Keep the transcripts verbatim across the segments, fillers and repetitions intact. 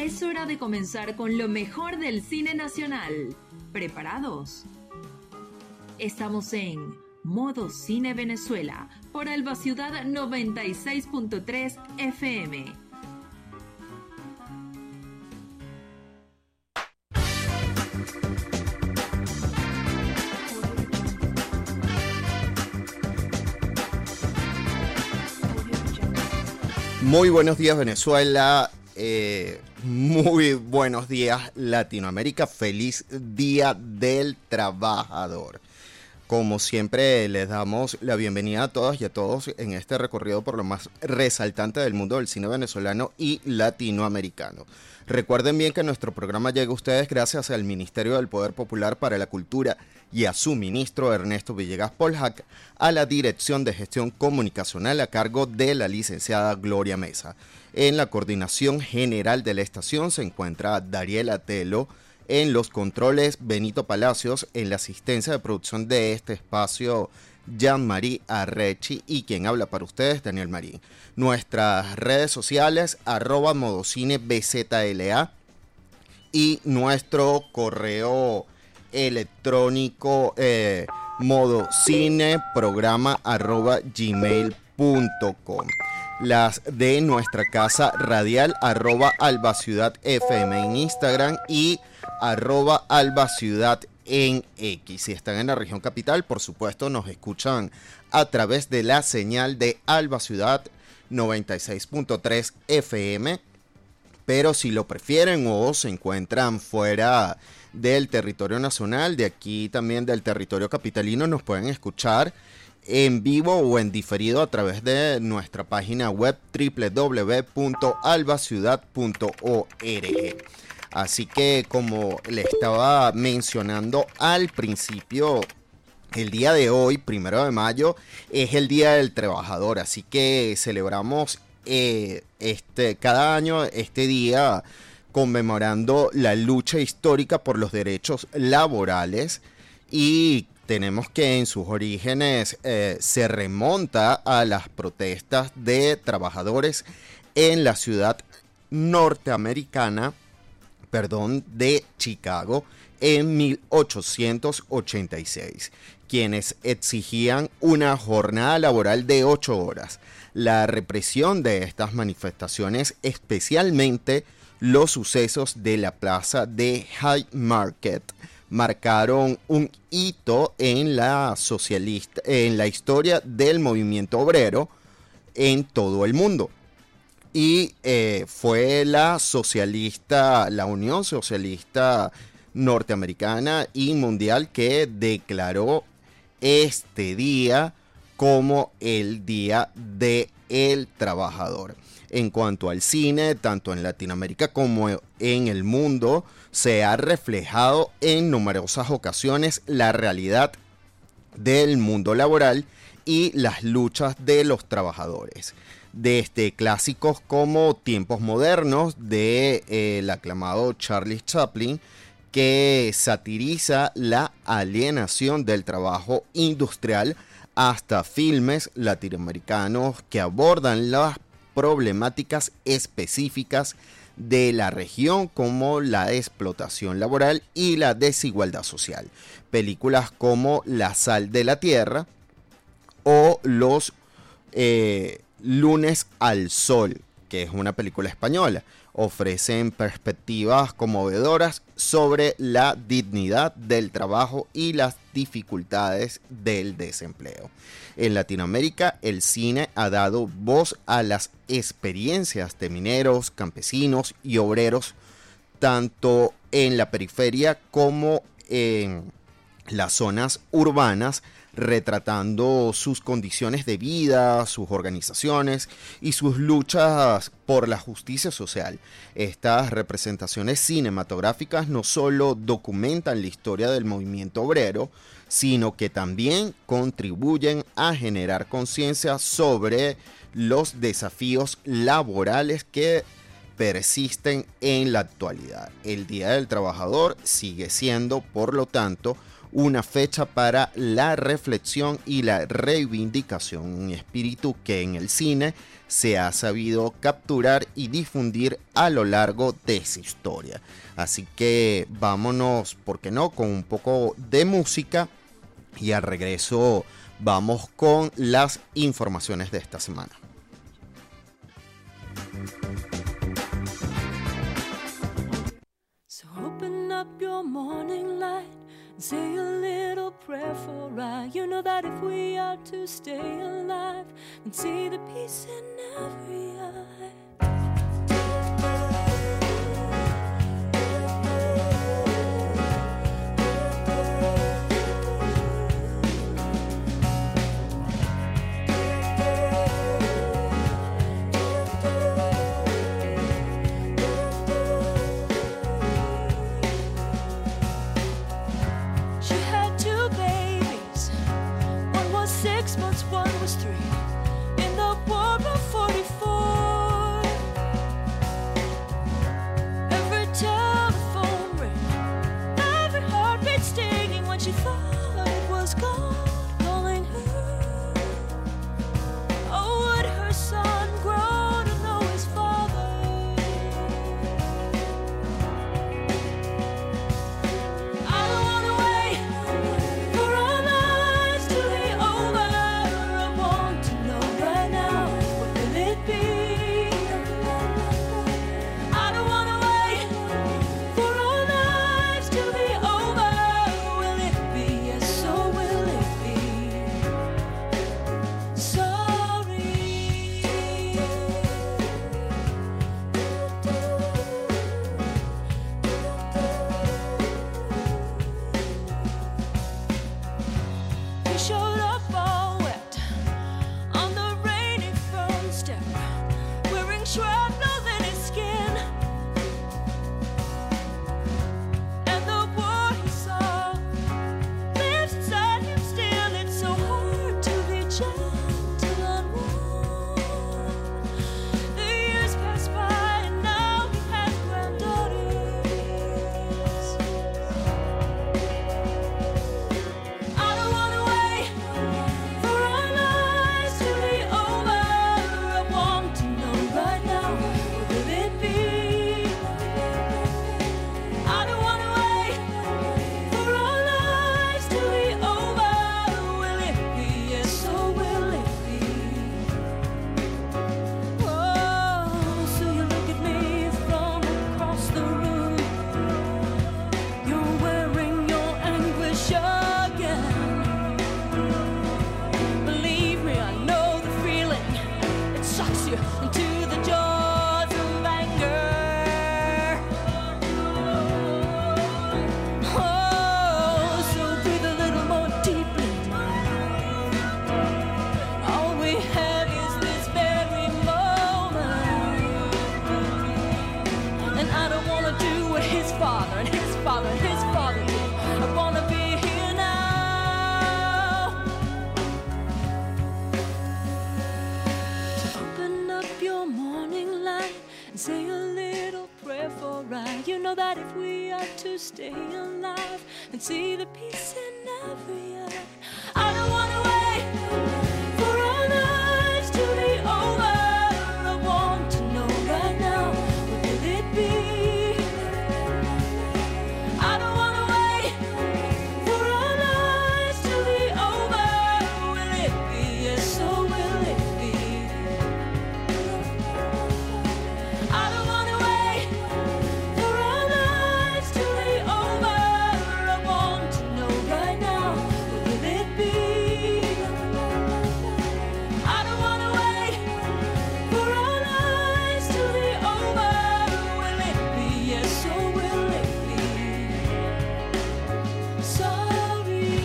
Es hora de comenzar con lo mejor del cine nacional. ¿Preparados? Estamos en Modo Cine Venezuela por Alba Ciudad noventa y seis punto tres F M. Muy buenos días, Venezuela. Eh, muy buenos días, Latinoamérica. Feliz Día del Trabajador. Como siempre, les damos la bienvenida a todas y a todos en este recorrido por lo más resaltante del mundo del cine venezolano y latinoamericano. Recuerden bien que nuestro programa llega a ustedes gracias al Ministerio del Poder Popular para la Cultura y a su ministro Ernesto Villegas Polhac, a la Dirección de Gestión Comunicacional a cargo de la licenciada Gloria Mesa. En la coordinación general de la estación se encuentra Dariela Telo, en los controles Benito Palacios, en la asistencia de producción de este espacio Jean-Marie Arrechi y quien habla para ustedes Daniel Marín. Nuestras redes sociales arroba modocine bzla y nuestro correo electrónico eh, modocineprograma arroba gmail punto com. Las de nuestra casa radial arroba Alba Ciudad F M en Instagram y arroba Alba Ciudad en X. Si están en la región capital, por supuesto, nos escuchan a través de la señal de Alba Ciudad noventa y seis punto tres F M, pero si lo prefieren o se encuentran fuera del territorio nacional, de aquí también del territorio capitalino, nos pueden escuchar en vivo o en diferido a través de nuestra página web doble u doble u doble u punto alba ciudad punto org. Así que, como le estaba mencionando al principio, el día de hoy, primero de mayo, es el Día del Trabajador. Así que celebramos eh, este, cada año este día conmemorando la lucha histórica por los derechos laborales, y tenemos que en sus orígenes eh, se remonta a las protestas de trabajadores en la ciudad norteamericana, perdón, de Chicago en mil ochocientos ochenta y seis, quienes exigían una jornada laboral de ocho horas. La represión de estas manifestaciones, especialmente los sucesos de la plaza de High Market, marcaron un hito en la socialista, en la historia del movimiento obrero en todo el mundo. Y eh, fue la socialista, la Unión Socialista Norteamericana y Mundial que declaró este día como el Día del Trabajador. En cuanto al cine, tanto en Latinoamérica como en el mundo, se ha reflejado en numerosas ocasiones la realidad del mundo laboral y las luchas de los trabajadores. Desde clásicos como Tiempos Modernos de eh, el aclamado Charlie Chaplin, que satiriza la alienación del trabajo industrial, hasta filmes latinoamericanos que abordan las problemáticas específicas de la región, como la explotación laboral y la desigualdad social. Películas como La Sal de la Tierra o Los eh, Lunes al Sol, que es una película española, ofrecen perspectivas conmovedoras sobre la dignidad del trabajo y las dificultades del desempleo. En Latinoamérica, el cine ha dado voz a las experiencias de mineros, campesinos y obreros, tanto en la periferia como en las zonas urbanas, retratando sus condiciones de vida, sus organizaciones y sus luchas por la justicia social. Estas representaciones cinematográficas no solo documentan la historia del movimiento obrero, sino que también contribuyen a generar conciencia sobre los desafíos laborales que persisten en la actualidad. El Día del Trabajador sigue siendo, por lo tanto, una fecha para la reflexión y la reivindicación, un espíritu que en el cine se ha sabido capturar y difundir a lo largo de su historia. Así que vámonos, ¿por qué no?, con un poco de música y al regreso vamos con las informaciones de esta semana. So open up your morning light and say a little prayer for I. You know that if we are to stay alive and see the peace in every eye. One was three in the war of forty-four. Every telephone ring, every heartbeat stinging when she thought it was God calling her. Oh, would her son grow to know his father? I don't wanna wait for our lives to be over. Stay alive and see the peace in every eye. I don't wanna wait for our lives to be over. I want to know right now, what will it be? I don't wanna wait for our lives to be over. Will it be? Yes, so will it be? I don't wanna wait for our lives to be over. I want to know right now, what will it be? I don't wanna wait for our lives to be over. Will it be? Yes, so will it be? Sorry.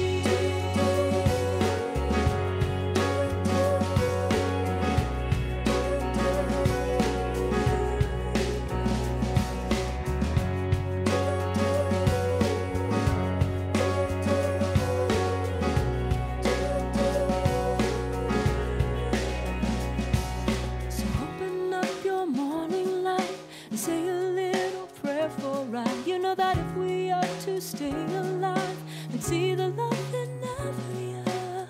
So open up your morning light and say a little prayer for I. You know that if we are to stay alive and see the love in every eye.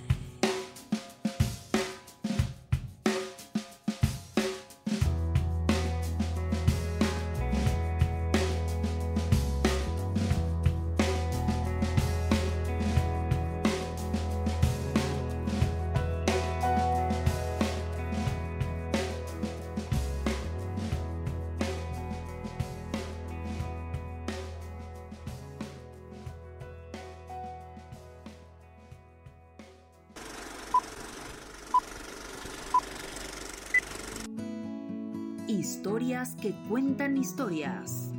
Historias que cuentan historias.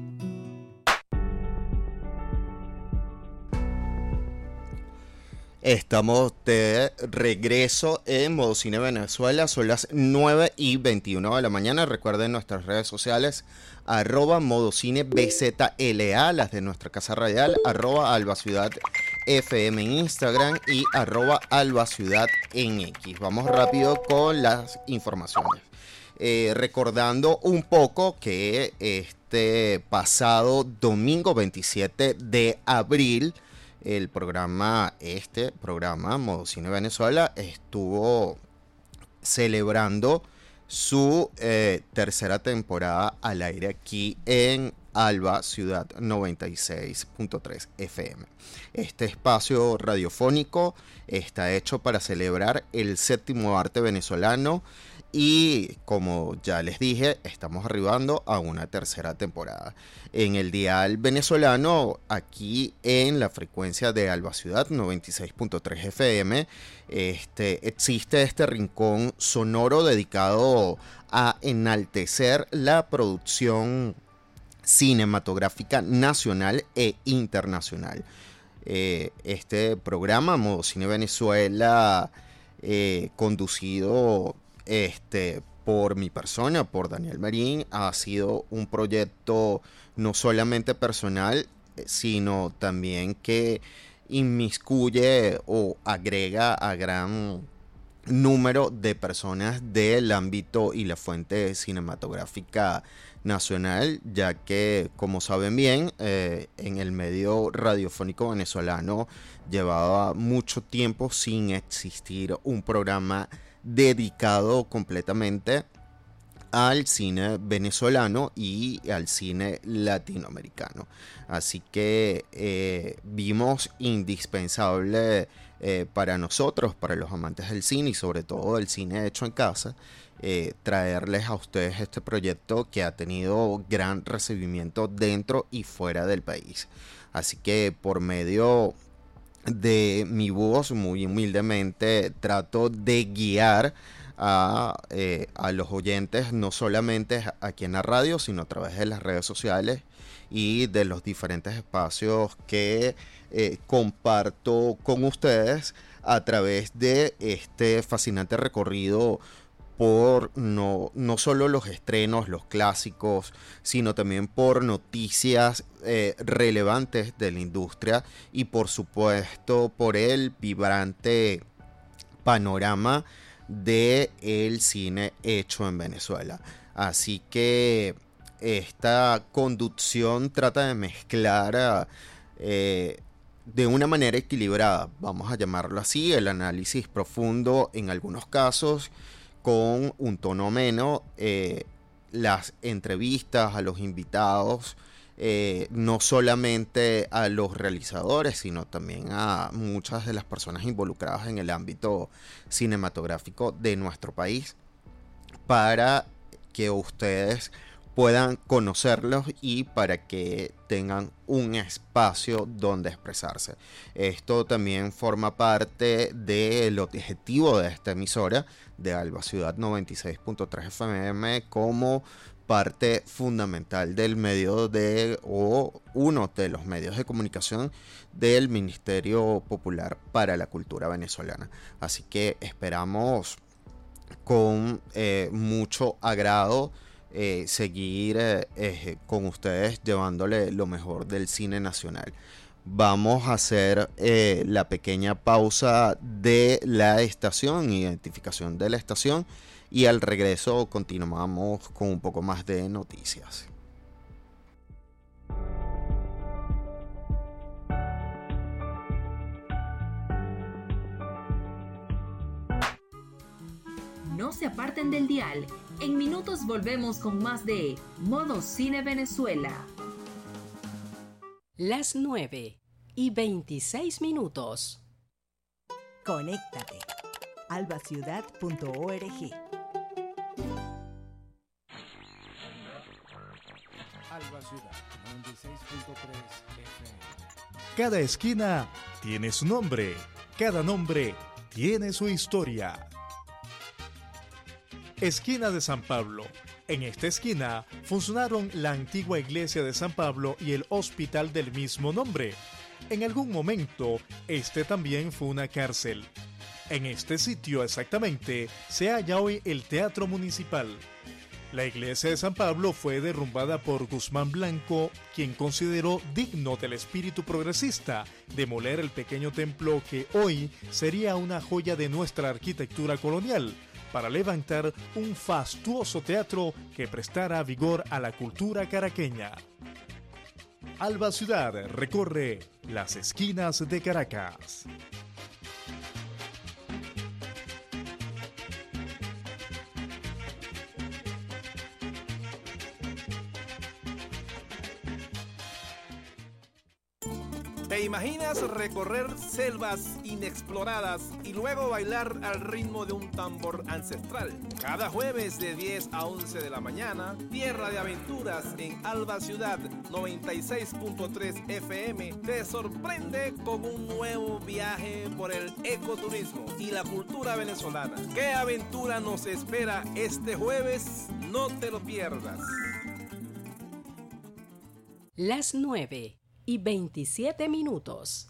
Estamos de regreso en Modo Cine Venezuela. Son las nueve y veintiuno de la mañana. Recuerden nuestras redes sociales, arroba Modo Cine B Z L A, las de nuestra casa radial, arroba Alba Ciudad F M en Instagram y arroba Alba Ciudad en X. Vamos rápido con las informaciones. Eh, recordando un poco que este pasado domingo veintisiete de abril, el programa, este programa, Modo Cine Venezuela, estuvo celebrando su eh, tercera temporada al aire aquí en Alba Ciudad noventa y seis punto tres F M. Este espacio radiofónico está hecho para celebrar el séptimo arte venezolano y, como ya les dije, estamos arribando a una tercera temporada. En el dial venezolano, aquí en la frecuencia de Alba Ciudad noventa y seis punto tres F M, este, existe este rincón sonoro dedicado a enaltecer la producción cinematográfica nacional e internacional. Eh, este programa, Modo Cine Venezuela, eh, conducido Este, por mi persona, por Daniel Marín, ha sido un proyecto no solamente personal, sino también que inmiscuye o agrega a gran número de personas del ámbito y la fuente cinematográfica nacional, ya que, como saben bien, eh, en el medio radiofónico venezolano llevaba mucho tiempo sin existir un programa dedicado completamente al cine venezolano y al cine latinoamericano. Así que eh, vimos indispensable eh, para nosotros, para los amantes del cine y sobre todo del cine hecho en casa, eh, traerles a ustedes este proyecto que ha tenido gran recibimiento dentro y fuera del país. Así que por medio de mi voz, muy humildemente trato de guiar a, eh, a los oyentes, no solamente aquí en la radio, sino a través de las redes sociales y de los diferentes espacios que eh, comparto con ustedes a través de este fascinante recorrido por no, no solo los estrenos, los clásicos, sino también por noticias eh, relevantes de la industria y por supuesto por el vibrante panorama del cine hecho en Venezuela. Así que esta conducción trata de mezclar eh, de una manera equilibrada, vamos a llamarlo así, el análisis profundo en algunos casos, con un tono ameno, eh, las entrevistas a los invitados, eh, no solamente a los realizadores, sino también a muchas de las personas involucradas en el ámbito cinematográfico de nuestro país, para que ustedes puedan conocerlos y para que tengan un espacio donde expresarse. Esto también forma parte del objetivo de esta emisora de Alba Ciudad noventa y seis punto tres F M como parte fundamental del medio de o uno de los medios de comunicación del Ministerio Popular para la Cultura Venezolana. Así que esperamos con eh, mucho agrado Eh, seguir eh, eh, con ustedes llevándole lo mejor del cine nacional. Vamos a hacer eh, la pequeña pausa de la estación, identificación de la estación, y al regreso continuamos con un poco más de noticias. No se aparten del dial. En minutos volvemos con más de Modo Cine Venezuela. Las nueve y veintiséis minutos. Conéctate. albaciudad punto org. Alba Ciudad noventa y seis punto tres F M. Cada esquina tiene su nombre, cada nombre tiene su historia. Esquina de San Pablo. En esta esquina funcionaron la antigua iglesia de San Pablo y el hospital del mismo nombre. En algún momento, este también fue una cárcel. En este sitio exactamente se halla hoy el Teatro Municipal. La iglesia de San Pablo fue derrumbada por Guzmán Blanco, quien consideró digno del espíritu progresista demoler el pequeño templo que hoy sería una joya de nuestra arquitectura colonial, para levantar un fastuoso teatro que prestara vigor a la cultura caraqueña. Alba Ciudad recorre las esquinas de Caracas. ¿Te imaginas recorrer selvas inexploradas y luego bailar al ritmo de un tambor ancestral? Cada jueves de diez a once de la mañana, Tierra de Aventuras en Alba Ciudad noventa y seis punto tres F M te sorprende con un nuevo viaje por el ecoturismo y la cultura venezolana. ¿Qué aventura nos espera este jueves? No te lo pierdas. Las nueve y veintisiete minutos.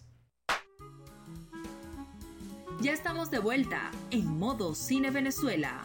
Ya estamos de vuelta en Modo Cine Venezuela.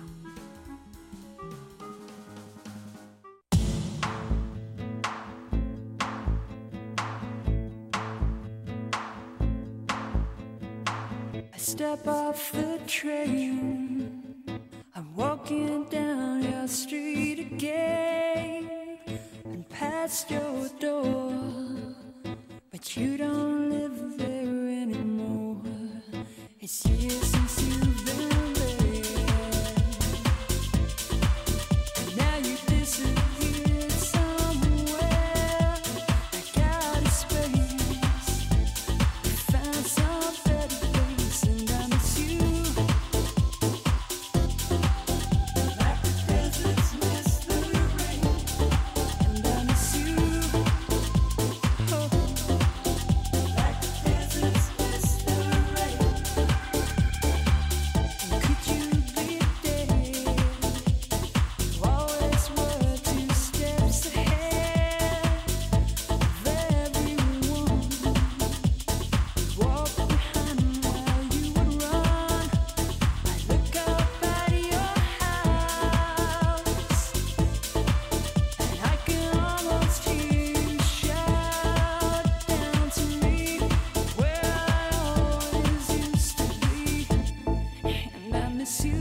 I step off the train, I'm walking down your street again and past your door, but you don't live there anymore. It's years since you've been there, and now you disappeared somewhere. I got a space, found some better place, and I miss you. Like the deserts miss the rain, and I miss you. Oh. Like the deserts miss the rain. And could you be there? You always were two steps ahead of everyone. You walk behind while you would run. I look up at your house, and I can almost hear you shout down to me where I always used to be, and I miss you.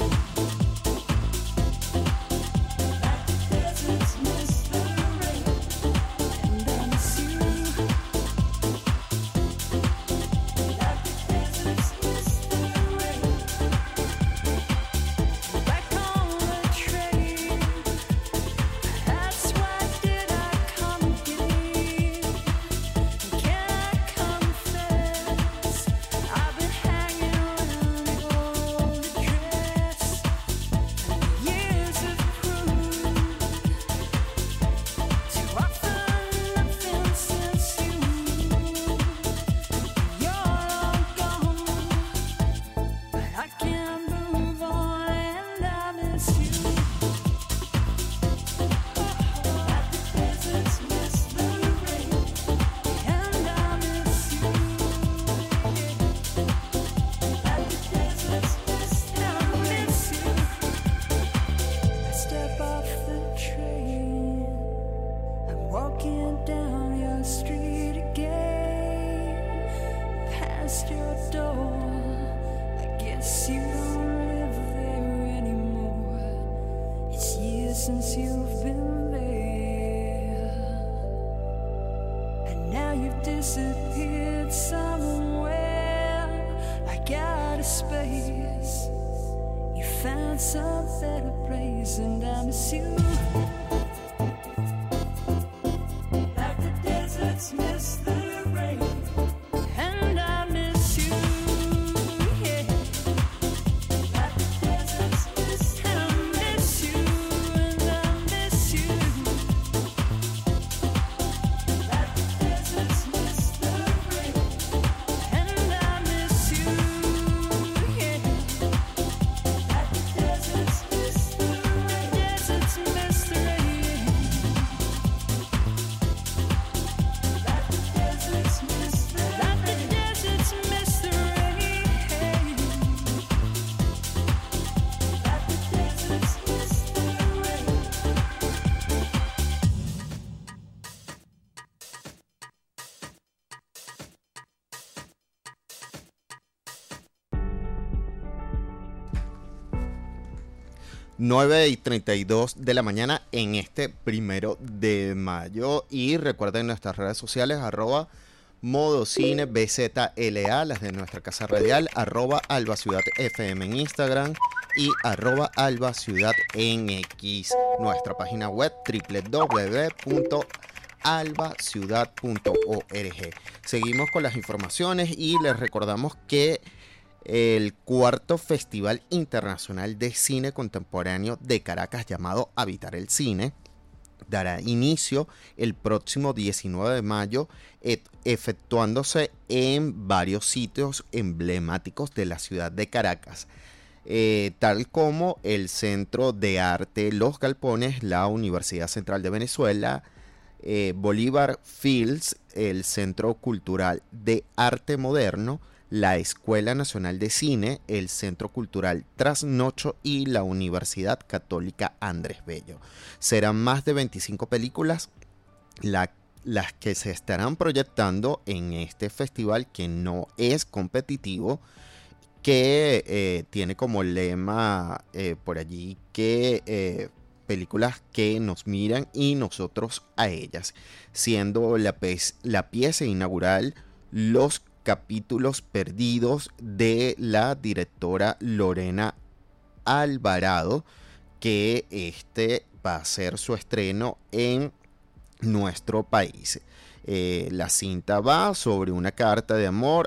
Like the deserts miss the rain, and I miss you. Like the deserts miss the rain. Back on the train, that's why did I come here? Can I confess, I've been hanging around your old address, and the years have proved to offer nothing since you moved. You're all gone, but I can't move on, and I miss you. Like the deserts miss the rain, and I miss you. Like the deserts miss the rain, I miss you. I step off the train, I'm walking down your street again, past your door. I guess you don't live there anymore. It's years since you've been there, and now you've disappeared somewhere. I got a space, you found some better place, and I miss you. Like the deserts miss the rain, and I miss you. Yeah. Like the deserts miss the rain, I miss you, and I miss you. Like the deserts miss the rain, and I miss you. Yeah. Like the deserts miss the rain, deserts miss the rain. Like the deserts miss the rain, like the deserts miss the rain. Like the deserts miss the rain. nueve y treinta y dos de la mañana en este primero de mayo. Y recuerden nuestras redes sociales, arroba Modocine B Z L A, las de nuestra casa radial, arroba Alba Ciudad F M en Instagram y arroba Alba Ciudad en X. Nuestra página web doble u doble u doble u punto alba ciudad punto org. Seguimos con las informaciones y les recordamos que el cuarto Festival Internacional de Cine Contemporáneo de Caracas, llamado Habitar el Cine, dará inicio el próximo diecinueve de mayo, et- efectuándose en varios sitios emblemáticos de la ciudad de Caracas, eh, tal como el Centro de Arte Los Galpones, la Universidad Central de Venezuela, eh, Bolívar Fields, el Centro Cultural de Arte Moderno, la Escuela Nacional de Cine, el Centro Cultural Trasnocho y la Universidad Católica Andrés Bello. Serán más de veinticinco películas la- las que se estarán proyectando en este festival, que no es competitivo, que eh, tiene como lema eh, por allí que eh, películas que nos miran y nosotros a ellas, siendo la, pez- la pieza inaugural Los Capítulos Perdidos de la directora Lorena Alvarado, que este va a ser su estreno en nuestro país. Eh, la cinta va sobre una carta de amor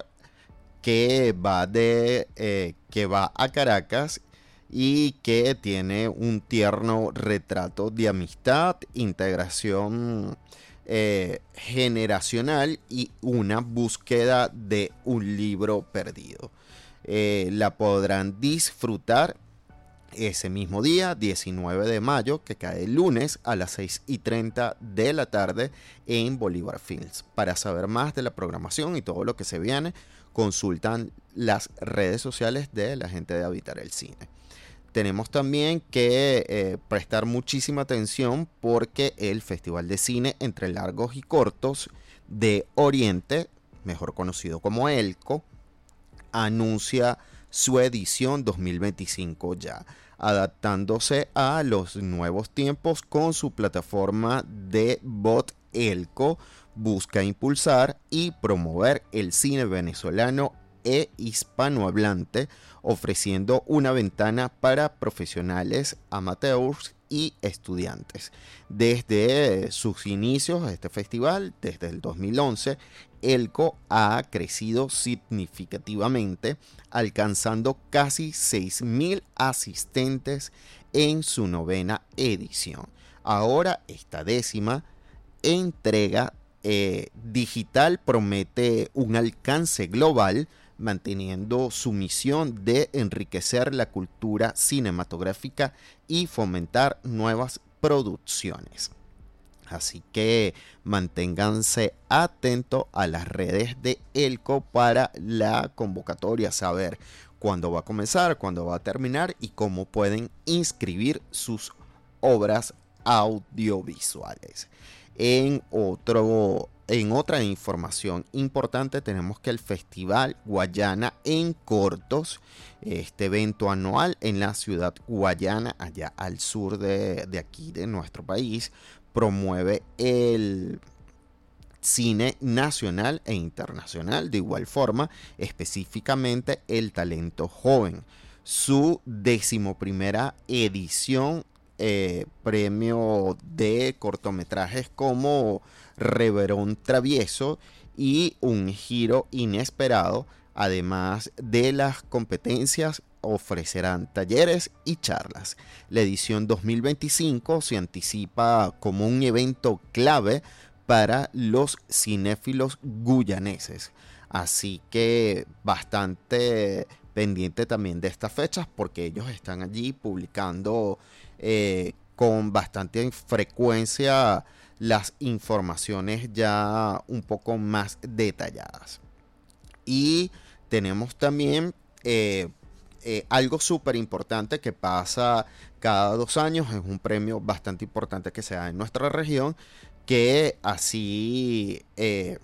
que va de eh, que va a Caracas y que tiene un tierno retrato de amistad, integración eh, generacional y una búsqueda de un libro perdido. Eh, la podrán disfrutar ese mismo día, diecinueve de mayo, que cae el lunes a las seis y treinta de la tarde en Bolívar Fields. Para saber más de la programación y todo lo que se viene, consultan las redes sociales de la gente de Habitar el Cine. Tenemos también que eh, prestar muchísima atención porque el Festival de Cine Entre Largos y Cortos de Oriente, mejor conocido como ELCO, anuncia su edición dos mil veinticinco ya, adaptándose a los nuevos tiempos con su plataforma de bot ELCO. Busca impulsar y promover el cine venezolano e hispanohablante, ofreciendo una ventana para profesionales, amateurs y estudiantes. Desde sus inicios, este festival, desde el dos mil once, ELCO ha crecido significativamente, alcanzando casi seis mil asistentes en su novena edición. Ahora, esta décima entrega eh, digital promete un alcance global, manteniendo su misión de enriquecer la cultura cinematográfica y fomentar nuevas producciones. Así que manténganse atentos a las redes de ELCO para la convocatoria, saber cuándo va a comenzar, cuándo va a terminar y cómo pueden inscribir sus obras audiovisuales. En otro En otra información importante, tenemos que el Festival Guayana en Cortos, este evento anual en la ciudad guayana, allá al sur de, de aquí de nuestro país, promueve el cine nacional e internacional, de igual forma, específicamente el talento joven. su decimoprimera edición, eh, premio de cortometrajes como Reverón Travieso y Un Giro Inesperado. Además de las competencias, ofrecerán talleres y charlas. La edición dos mil veinticinco se anticipa como un evento clave para los cinéfilos guyaneses. Así que bastante pendiente también de estas fechas, porque ellos están allí publicando eh, con bastante frecuencia las informaciones ya un poco más detalladas. Y tenemos también eh, eh, algo súper importante que pasa cada dos años. Es un premio bastante importante que se da en nuestra región, que así, eh,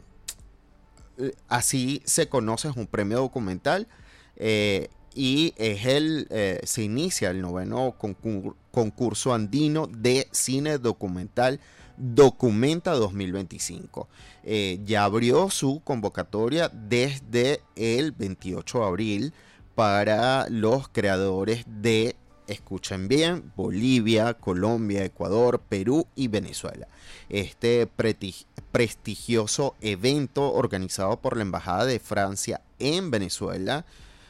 así se conoce, es un premio documental. Eh, y es el, eh, se inicia el noveno concur- concurso andino de cine documental Documenta dos mil veinticinco. Eh, ya abrió su convocatoria desde el veintiocho de abril para los creadores de, escuchen bien, Bolivia, Colombia, Ecuador, Perú y Venezuela. Este preti- prestigioso evento organizado por la Embajada de Francia en Venezuela,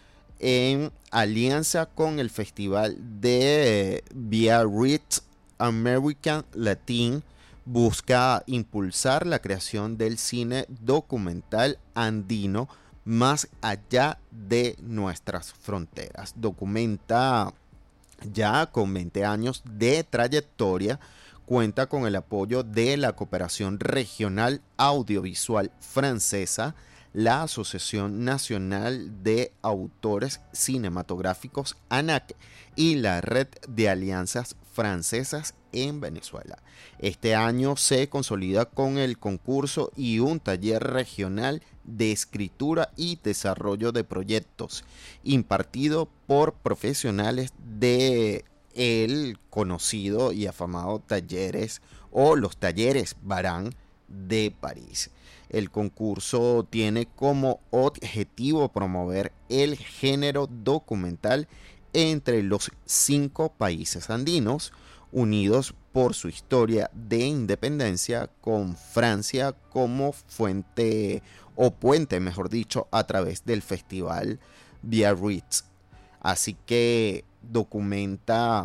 en alianza con el Festival de Biarritz American Latin, busca impulsar la creación del cine documental andino más allá de nuestras fronteras. Documenta, ya con veinte años de trayectoria, cuenta con el apoyo de la Cooperación Regional Audiovisual Francesa, la Asociación Nacional de Autores Cinematográficos ANAC y la Red de Alianzas Francesas en Venezuela. Este año se consolida con el concurso y un taller regional de escritura y desarrollo de proyectos impartido por profesionales de el conocido y afamado talleres o los talleres Barán de París. El concurso tiene como objetivo promover el género documental entre los cinco países andinos, unidos por su historia de independencia, con Francia como fuente o puente, mejor dicho, a través del Festival Biarritz. Así que Documenta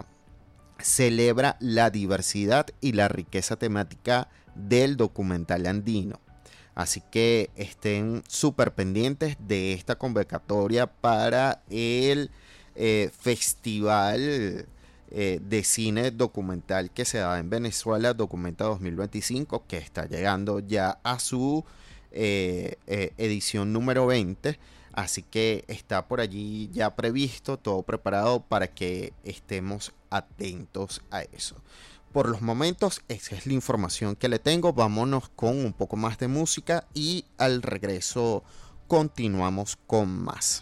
celebra la diversidad y la riqueza temática del documental andino. Así que estén súper pendientes de esta convocatoria para el eh, Festival eh, de Cine Documental que se da en Venezuela, Documenta dos mil veinticinco, que está llegando ya a su eh, eh, edición número veinte. Así que está por allí ya previsto, todo preparado para que estemos atentos a eso. Por los momentos, esa es la información que le tengo. Vámonos con un poco más de música y al regreso continuamos con más.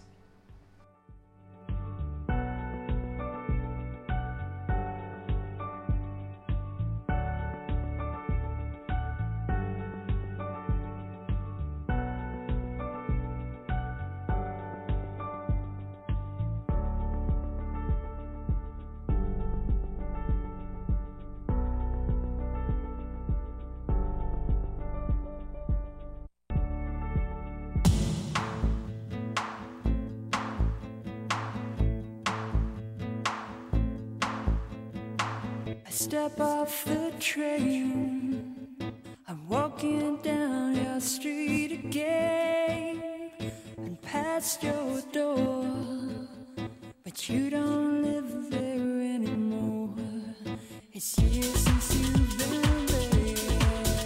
Step off the train, I'm walking down your street again and past your door, but you don't live there anymore. It's years since you've been there,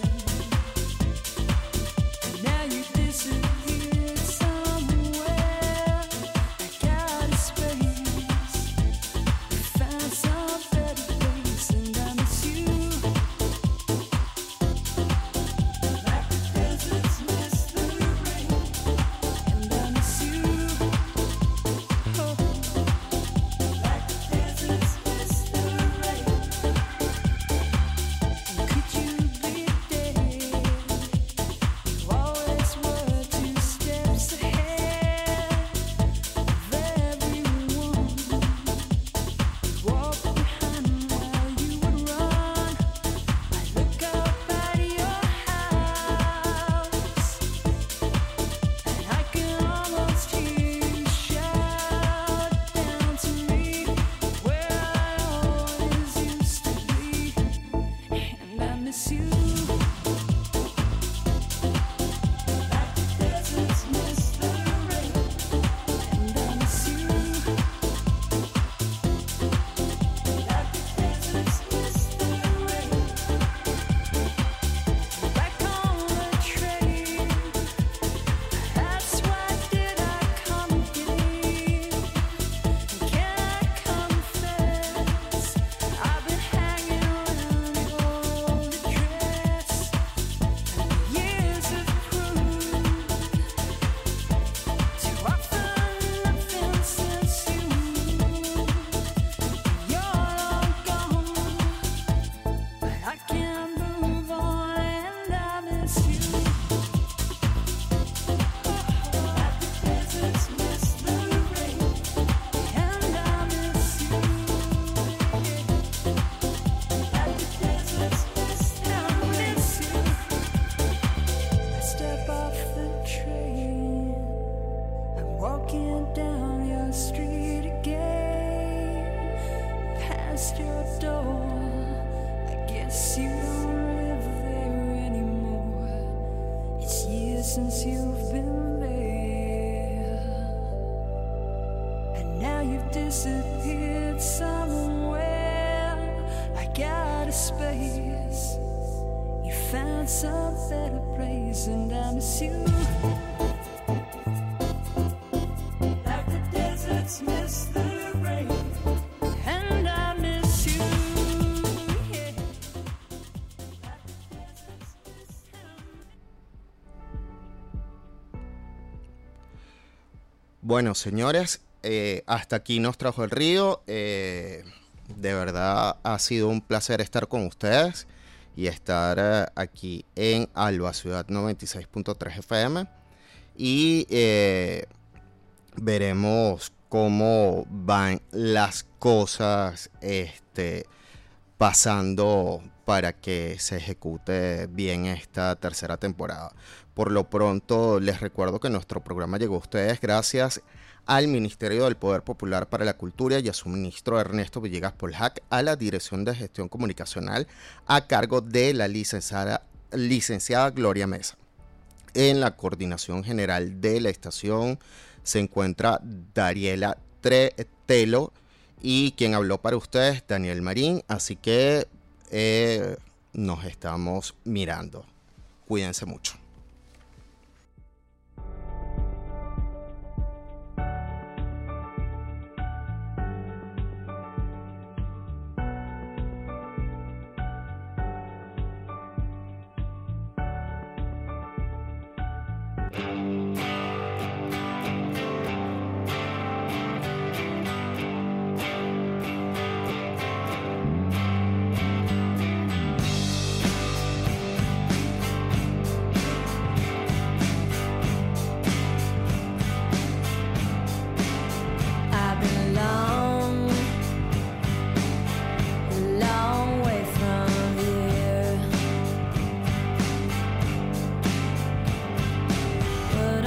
and now you disappeared somewhere. I got a space, we found some better place, and I miss you like the deserts miss the rain, and I miss you oh, like past your door. I guess you don't live there anymore. It's years since you've been there, and now you've disappeared somewhere. I got a space. You found some better place, and I miss you. Like the deserts miss the rain, and I miss you. Yeah. Bueno, señores, eh, hasta aquí nos trajo el río. Eh, de verdad ha sido un placer estar con ustedes y estar eh, aquí en Alba Ciudad noventa y seis punto tres F M. Y eh, veremos cómo van las cosas este, pasando para que se ejecute bien esta tercera temporada. Por lo pronto, les recuerdo que nuestro programa llegó a ustedes gracias al Ministerio del Poder Popular para la Cultura y a su ministro Ernesto Villegas Polhac, a la Dirección de Gestión Comunicacional a cargo de la licenciada, licenciada Gloria Mesa. En la coordinación general de la estación se encuentra Dariela Telo y quien habló para ustedes, Daniel Marín. Así que eh, nos estamos mirando. Cuídense mucho. But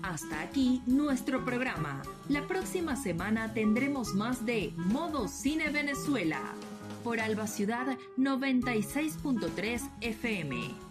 Hasta aquí nuestro programa. La próxima semana tendremos más de Modo Cine Venezuela por Alba Ciudad noventa y seis punto tres F M.